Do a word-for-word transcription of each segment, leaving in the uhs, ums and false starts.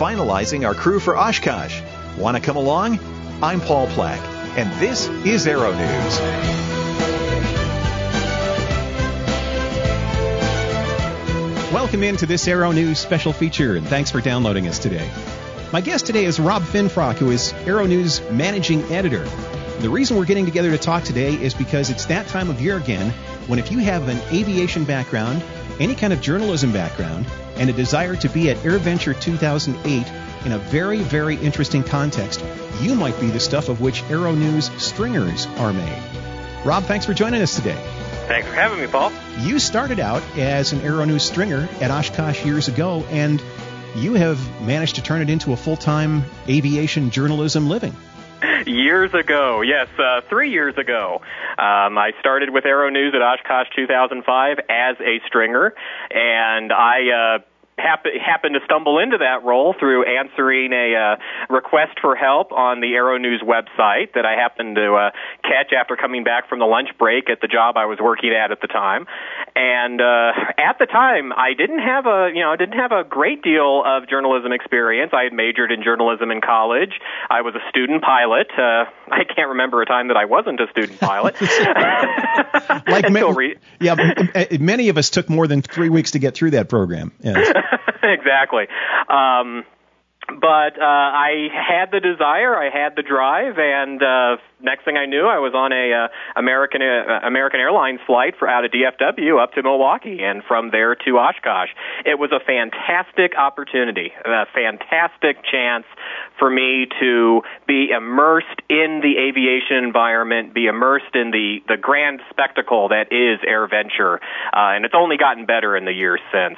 finalizing our crew for Oshkosh. Want to come along? I'm Paul Plack, and this is Aero News. Welcome into this Aero News special feature, and thanks for downloading us today. My guest today is Rob Finfrock, who is Aero News Managing Editor. The reason we're getting together to talk today is because it's that time of year again when if you have an aviation background, any kind of journalism background, and a desire to be at AirVenture two thousand eight in a very, very interesting context, you might be the stuff of which Aero News stringers are made. Rob, thanks for joining us today. Thanks for having me, Paul. You started out as an Aero News stringer at Oshkosh years ago, and you have managed to turn it into a full-time aviation journalism living. Years ago, yes, uh, three years ago. Um, I started with Aero News at Oshkosh two thousand five as a stringer, and I uh, happen, happened to stumble into that role through answering a uh, request for help on the Aero News website that I happened to uh, catch after coming back from the lunch break at the job I was working at at the time. And uh, at the time, I didn't have a, you know, I didn't have a great deal of journalism experience. I had majored in journalism in college. I was a student pilot. Uh, I can't remember a time that I wasn't a student pilot. like ma- re- yeah, many of us took more than three weeks to get through that program. Yes. Exactly. Um, But uh, I had the desire, I had the drive, and uh, next thing I knew, I was on a uh, American uh, American Airlines flight for out of D F W up to Milwaukee, and from there to Oshkosh. It was a fantastic opportunity, a fantastic chance for me to be immersed in the aviation environment, be immersed in the, the grand spectacle that is AirVenture, uh, and it's only gotten better in the years since.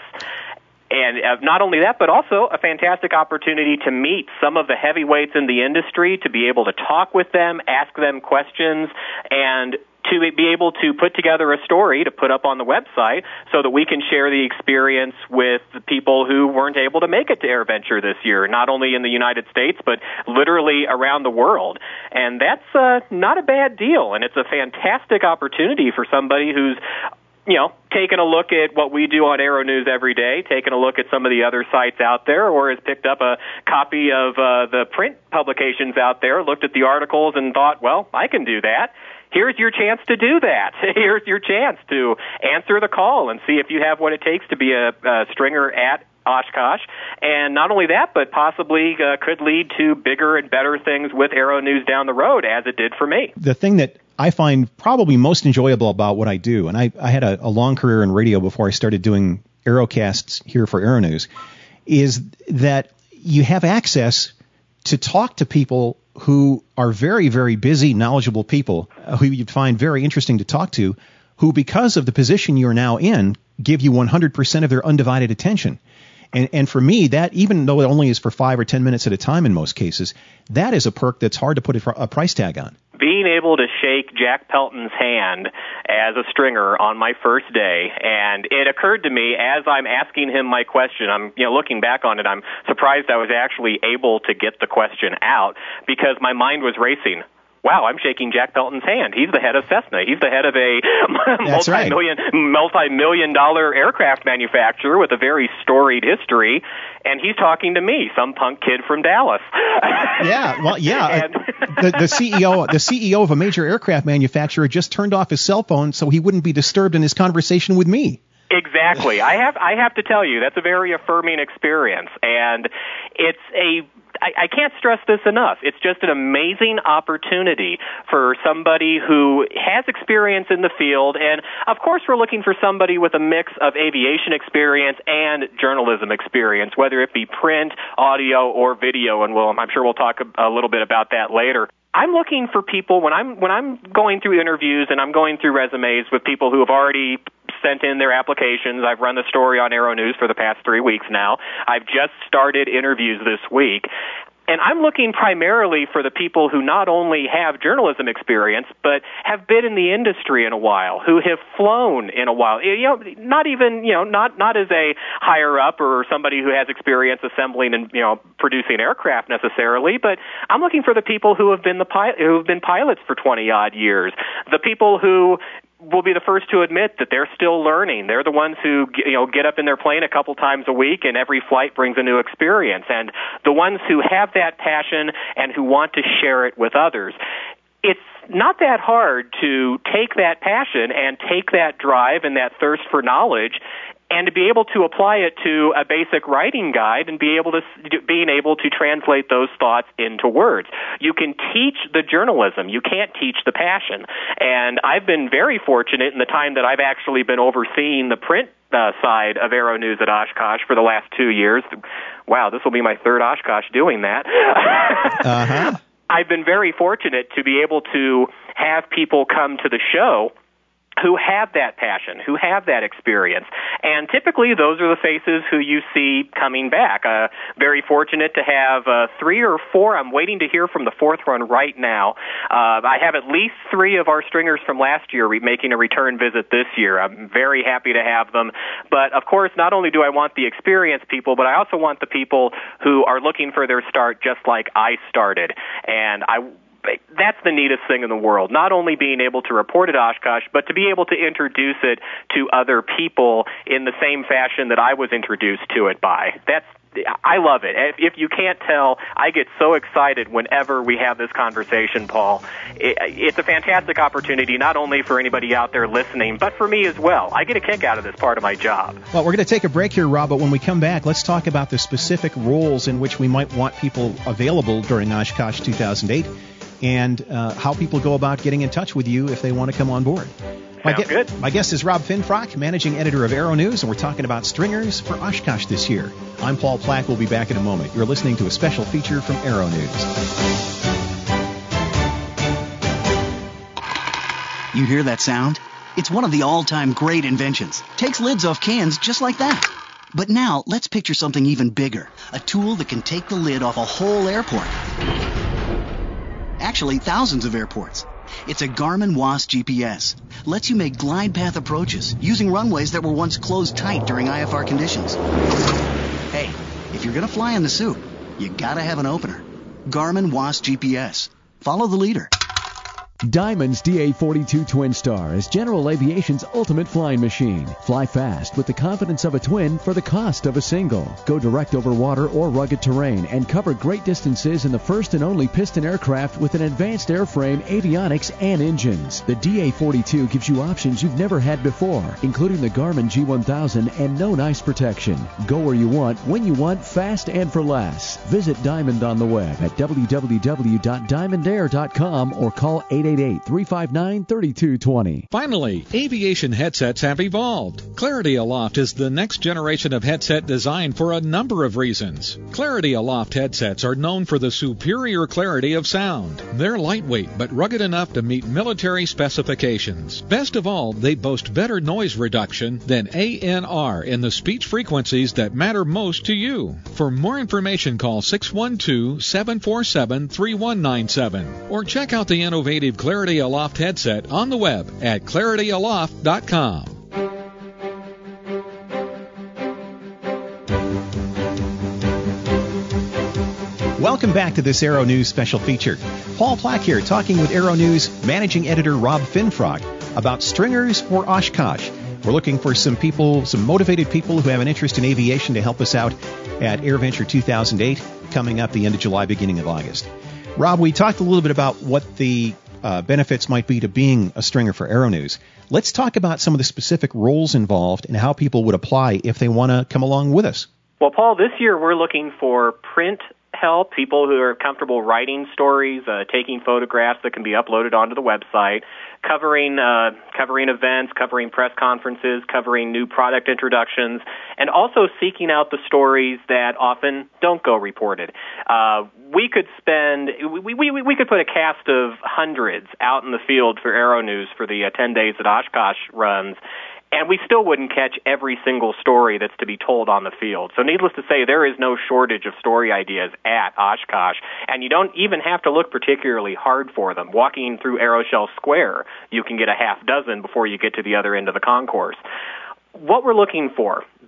And uh, not only that, but also a fantastic opportunity to meet some of the heavyweights in the industry, to be able to talk with them, ask them questions, and to be able to put together a story to put up on the website so that we can share the experience with the people who weren't able to make it to AirVenture this year, not only in the United States, but literally around the world. And that's uh, not a bad deal, and it's a fantastic opportunity for somebody who's you know, taking a look at what we do on Aero News every day, taking a look at some of the other sites out there, or has picked up a copy of uh, the print publications out there, looked at the articles and thought, well, I can do that. Here's your chance to do that. Here's your chance to answer the call and see if you have what it takes to be a, a stringer at Oshkosh. And not only that, but possibly uh, could lead to bigger and better things with Aero News down the road, as it did for me. The thing that I find probably most enjoyable about what I do, and I, I had a, a long career in radio before I started doing Aerocasts here for Aero News, is that you have access to talk to people who are very, very busy, knowledgeable people uh, who you'd find very interesting to talk to, who, because of the position you're now in, give you one hundred percent of their undivided attention. And, and for me, that, even though it only is for five or ten minutes at a time in most cases, that is a perk that's hard to put a, a price tag on. Being able to shake Jack Pelton's hand as a stringer on my first day, and it occurred to me as I'm asking him my question, I'm you know looking back on it, I'm surprised I was actually able to get the question out because my mind was racing. Wow, I'm shaking Jack Pelton's hand. He's the head of Cessna. He's the head of a multi-million, right. multi-million dollar aircraft manufacturer with a very storied history, and he's talking to me, some punk kid from Dallas. Yeah, well, yeah. and, the, the C E O, the C E O of a major aircraft manufacturer just turned off his cell phone so he wouldn't be disturbed in his conversation with me. Exactly. I have I have to tell you, that's a very affirming experience, and it's a I, I can't stress this enough. It's just an amazing opportunity for somebody who has experience in the field, and of course we're looking for somebody with a mix of aviation experience and journalism experience, whether it be print, audio, or video, and we'll, I'm sure we'll talk a, a little bit about that later. I'm looking for people when I'm when I'm going through interviews and I'm going through resumes with people who have already sent in their applications. I've run the story on Aero News for the past three weeks now. I've just started interviews this week. And I'm looking primarily for the people who not only have journalism experience, but have been in the industry in a while, who have flown in a while. You know, not even, you know, not, not as a higher up or somebody who has experience assembling and, you know, producing aircraft necessarily, but I'm looking for the people who have been the pilot, who have been pilots for twenty odd years, the people who will be the first to admit that they're still learning. They're the ones who, you know, get up in their plane a couple times a week, and every flight brings a new experience. And the ones who have that passion and who want to share it with others. It's not that hard to take that passion and take that drive and that thirst for knowledge and to be able to apply it to a basic writing guide and be able to being able to translate those thoughts into words. You can teach the journalism. You can't teach the passion. And I've been very fortunate in the time that I've actually been overseeing the print uh, side of Aero News at Oshkosh for the last two years. Wow, this will be my third Oshkosh doing that. uh-huh. I've been very fortunate to be able to have people come to the show who have that passion, who have that experience. And typically those are the faces who you see coming back. Uh, very fortunate to have uh, three or four. I'm waiting to hear from the fourth one right now. Uh, I have at least three of our stringers from last year re- making a return visit this year. I'm very happy to have them. But, of course, not only do I want the experienced people, but I also want the people who are looking for their start just like I started. And I that's the neatest thing in the world, not only being able to report at Oshkosh, but to be able to introduce it to other people in the same fashion that I was introduced to it by. That's I love it. If you can't tell, I get so excited whenever we have this conversation, Paul. It's a fantastic opportunity, not only for anybody out there listening, but for me as well. I get a kick out of this part of my job. Well, we're going to take a break here, Rob, but when we come back, let's talk about the specific roles in which we might want people available during Oshkosh two thousand eight and uh, how people go about getting in touch with you if they want to come on board. My, Sounds good. My guest is Rob Finfrock, managing editor of Aero News, and we're talking about stringers for Oshkosh this year. I'm Paul Plack. We'll be back in a moment. You're listening to a special feature from Aero News. You hear that sound? It's one of the all-time great inventions. Takes lids off cans just like that. But now, let's picture something even bigger. A tool that can take the lid off a whole airport. Actually, thousands of airports. It's a Garmin W A S G P S. Lets you make glide path approaches using runways that were once closed tight during I F R conditions. Hey, if you're going to fly in the soup, you got to have an opener. Garmin W A S G P S. Follow the leader. Diamond's D A forty-two Twin Star is General Aviation's ultimate flying machine. Fly fast with the confidence of a twin for the cost of a single. Go direct over water or rugged terrain and cover great distances in the first and only piston aircraft with an advanced airframe, avionics, and engines. The D A forty-two gives you options you've never had before, including the Garmin G one thousand and no ice protection. Go where you want, when you want, fast and for less. Visit Diamond on the web at w w w dot diamond air dot com or call eight eight eight, three five nine, three two two zero. Finally, aviation headsets have evolved. Clarity Aloft is the next generation of headset designed for a number of reasons. Clarity Aloft headsets are known for the superior clarity of sound. They're lightweight but rugged enough to meet military specifications. Best of all, they boast better noise reduction than A N R in the speech frequencies that matter most to you. For more information, call six one two, seven four seven, three one nine seven or check out the innovative Clarity Aloft headset on the web at clarity aloft dot com. Welcome back to this Aero News special feature. Paul Plack here, talking with Aero News managing editor Rob Finfrock about stringers for Oshkosh. We're looking for some people, some motivated people who have an interest in aviation to help us out at AirVenture two thousand eight, coming up the end of July, beginning of August. Rob, we talked a little bit about what the uh, benefits might be to being a stringer for Aero News. Let's talk about some of the specific roles involved and how people would apply if they want to come along with us. Well, Paul, this year we're looking for print help, people who are comfortable writing stories, uh, taking photographs that can be uploaded onto the website, covering uh, covering events, covering press conferences, covering new product introductions, and also seeking out the stories that often don't go reported. Uh, we could spend, we, we, we could put a cast of hundreds out in the field for Aero News for the uh, ten days that Oshkosh runs, and we still wouldn't catch every single story that's to be told on the field. So needless to say, there is no shortage of story ideas at Oshkosh, and you don't even have to look particularly hard for them. Walking through Aeroshell Square, you can get a half dozen before you get to the other end of the concourse. What we're looking for,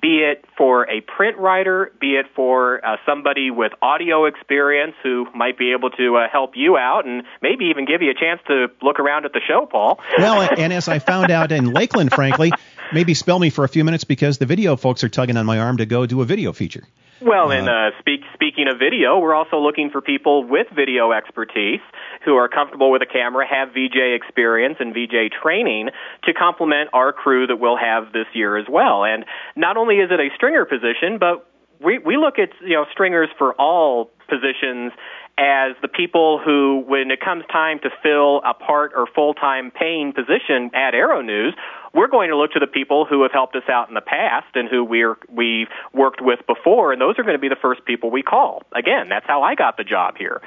be it for a print writer, be it for uh, somebody with audio experience who might be able to uh, help you out and maybe even give you a chance to look around at the show, Paul. Well, and as I found out in Lakeland, frankly, maybe spell me for a few minutes because the video folks are tugging on my arm to go do a video feature. Well, and uh, speak, speaking of video, we're also looking for people with video expertise who are comfortable with a camera, have V J experience and V J training to complement our crew that we'll have this year as well. And not only is it a stringer position, but we, we look at, you know, stringers for all positions as the people who, when it comes time to fill a part or full-time paying position at Aero News, we're going to look to the people who have helped us out in the past and who we're, we've worked with before, and those are going to be the first people we call. Again, that's how I got the job here.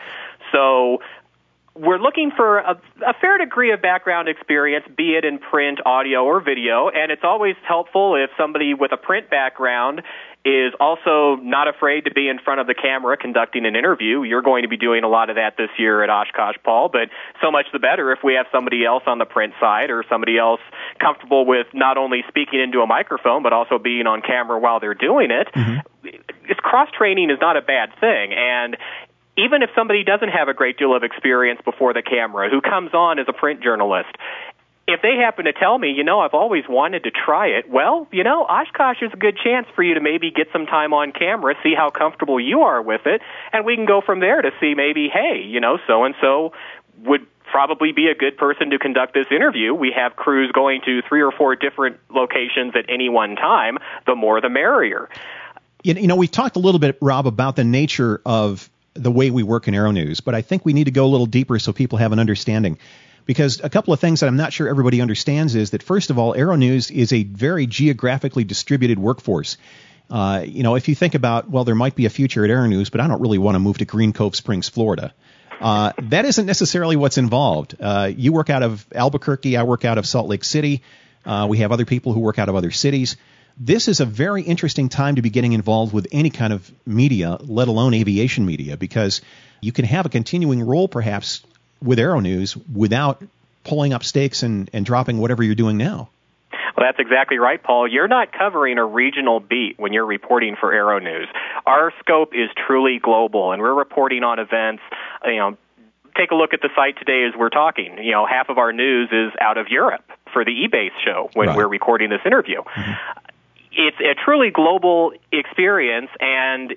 So we're looking for a, a fair degree of background experience, be it in print, audio, or video, and it's always helpful if somebody with a print background is also not afraid to be in front of the camera conducting an interview. You're going to be doing a lot of that this year at Oshkosh, Paul, but so much the better if we have somebody else on the print side or somebody else comfortable with not only speaking into a microphone but also being on camera while they're doing it. Mm-hmm. It's cross-training is not a bad thing, and even if somebody doesn't have a great deal of experience before the camera, who comes on as a print journalist, if they happen to tell me, you know, I've always wanted to try it, well, you know, Oshkosh is a good chance for you to maybe get some time on camera, see how comfortable you are with it, and we can go from there to see maybe, hey, you know, so-and-so would probably be a good person to conduct this interview. We have crews going to three or four different locations at any one time. The more, the merrier. You know, we've talked a little bit, Rob, about the nature of the way we work in Aero News, but I think we need to go a little deeper so people have an understanding. Because a couple of things that I'm not sure everybody understands is that, first of all, Aero News is a very geographically distributed workforce. Uh, you know, if you think about, well, there might be a future at Aero News, but I don't really want to move to Green Cove Springs, Florida. Uh, that isn't necessarily what's involved. Uh, you work out of Albuquerque. I work out of Salt Lake City. Uh, we have other people who work out of other cities. This is a very interesting time to be getting involved with any kind of media, let alone aviation media, because you can have a continuing role perhaps with Aero News without pulling up stakes and, and dropping whatever you're doing now. Well, that's exactly right, Paul. You're not covering a regional beat when you're reporting for Aero News. Our scope is truly global, and we're reporting on events, you know, take a look at the site today as we're talking. You know, half of our news is out of Europe for the E-Base show when right. we're recording this interview. Mm-hmm. It's a truly global experience, and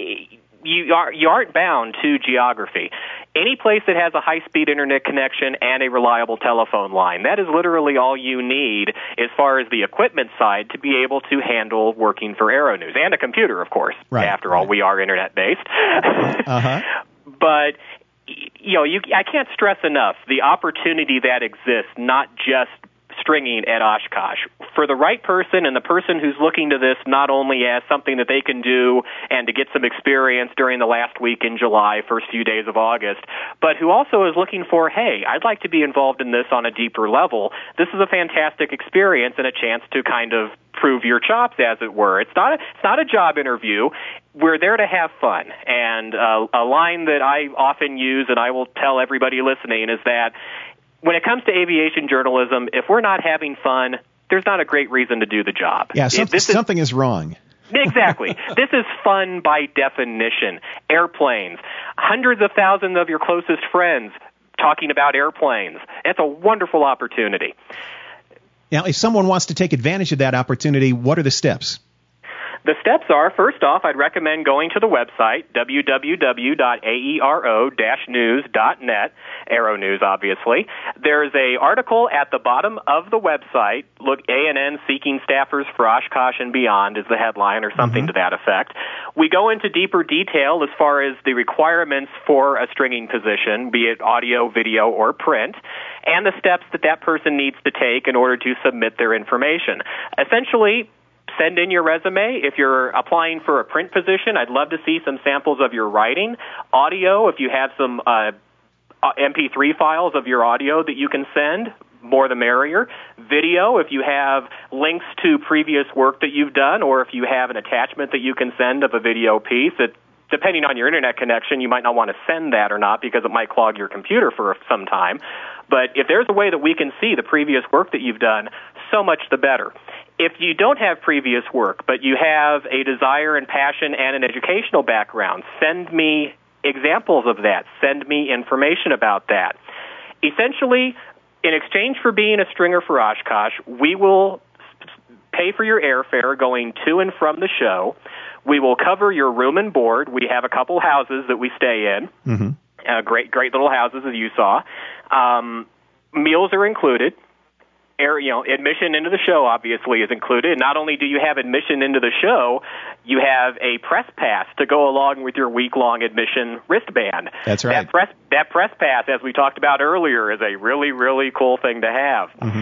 you are you aren't bound to geography. Any place that has a high-speed internet connection and a reliable telephone line, that is literally all you need as far as the equipment side to be able to handle working for Aero News, and a computer, of course. Right, After right. all, we are internet-based. uh-huh. But you know, you, I can't stress enough the opportunity that exists, not just stringing at Oshkosh. For the right person and the person who's looking to this not only as something that they can do and to get some experience during the last week in July, first few days of August, but who also is looking for, hey, I'd like to be involved in this on a deeper level. This is a fantastic experience and a chance to kind of prove your chops, as it were. It's not a, it's not a job interview. We're there to have fun. And uh, a line that I often use, and I will tell everybody listening, is that when it comes to aviation journalism, if we're not having fun, there's not a great reason to do the job. Yeah, some, this something is, is wrong. Exactly. This is fun by definition. Airplanes. Hundreds of thousands of your closest friends talking about airplanes. It's a wonderful opportunity. Now, if someone wants to take advantage of that opportunity, what are the steps? The steps are, first off, I'd recommend going to the website, w w w dot aero dash news dot net, Aero News, obviously. There's a article at the bottom of the website, look, A N N seeking staffers for Oshkosh and beyond is the headline, or something mm-hmm. to that effect. We go into deeper detail as far as the requirements for a stringing position, be it audio, video, or print, and the steps that that person needs to take in order to submit their information. Essentially, send in your resume. If you're applying for a print position, I'd love to see some samples of your writing. Audio, if you have some uh, M P three files of your audio that you can send, more the merrier. Video, if you have links to previous work that you've done, or if you have an attachment that you can send of a video piece, it, depending on your internet connection, you might not want to send that or not because it might clog your computer for some time. But if there's a way that we can see the previous work that you've done, so much the better. if you don't have previous work, but you have a desire and passion and an educational background, send me examples of that. Send me information about that. Essentially, in exchange for being a stringer for Oshkosh, we will pay for your airfare going to and from the show. We will cover your room and board. We have a couple houses that we stay in. Mm-hmm. Uh, great, great little houses, as you saw. Um, meals are included. Air, you know, admission into the show obviously is included. Not only do you have admission into the show, you have a press pass to go along with your week-long admission wristband. That's right. That press, that press pass, as we talked about earlier, is a really, really cool thing to have. Mm-hmm.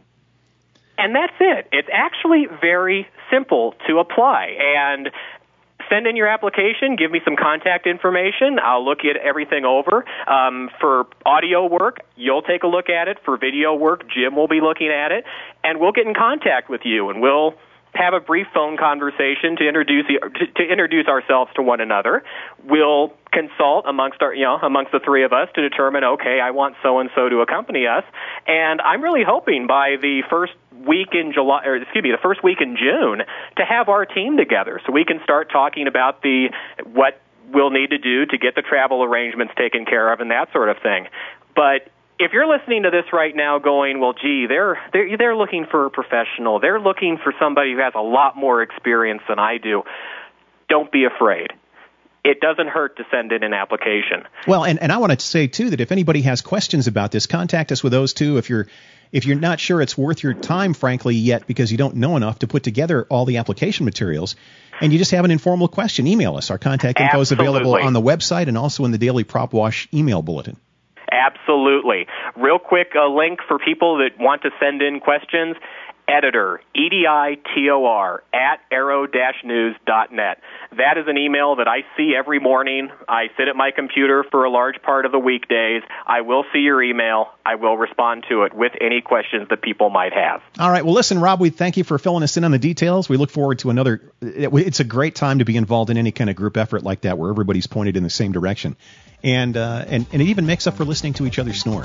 And that's it. It's actually very simple to apply. And send in your application. Give me some contact information. I'll look at everything over. Um, for audio work, you'll take a look at it. For video work, Jim will be looking at it. And we'll get in contact with you, and we'll have a brief phone conversation to introduce to, to introduce ourselves to one another. We'll consult amongst our, you know, amongst the three of us to determine, okay, I want so-and-so to accompany us. And I'm really hoping by the first week in July, or excuse me, the first week in June, to have our team together so we can start talking about the what we'll need to do to get the travel arrangements taken care of and that sort of thing. But if you're listening to this right now going, well, gee, they're, they're, they're looking for a professional. They're looking for somebody who has a lot more experience than I do. Don't be afraid. It doesn't hurt to send in an application. Well, and, and I want to say, too, that if anybody has questions about this, contact us with those, too. If you're if you're not sure it's worth your time, frankly, yet because you don't know enough to put together all the application materials, and you just have an informal question, email us. Our contact info is available on the website and also in the Daily Prop Wash email bulletin. Absolutely. Real quick, a link for people that want to send in questions. Editor, E D I T O R, at aero dash news dot net. That is an email that I see every morning. I sit at my computer for a large part of the weekdays. I will see your email. I will respond to it with any questions that people might have. All right. Well, listen, Rob, we thank you for filling us in on the details. We look forward to another. It's a great time to be involved in any kind of group effort like that where everybody's pointed in the same direction. And, uh, and, and it even makes up for listening to each other snore.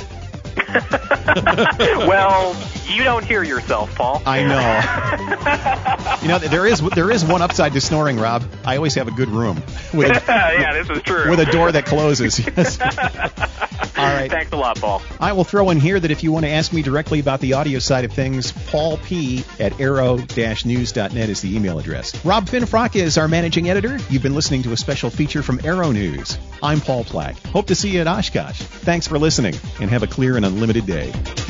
Well, you don't hear yourself, Paul. I know. You know, there is there is one upside to snoring, Rob. I always have a good room. With a, yeah, this is true. With a door that closes. Yes. All right. Thanks a lot, Paul. I will throw in here that if you want to ask me directly about the audio side of things, Paul P. at aero dash news dot net is the email address. Rob Finfrock is our managing editor. You've been listening to a special feature from Aero News. I'm Paul Plack. Hope to see you at Oshkosh. Thanks for listening, and have a clear and unlimited day.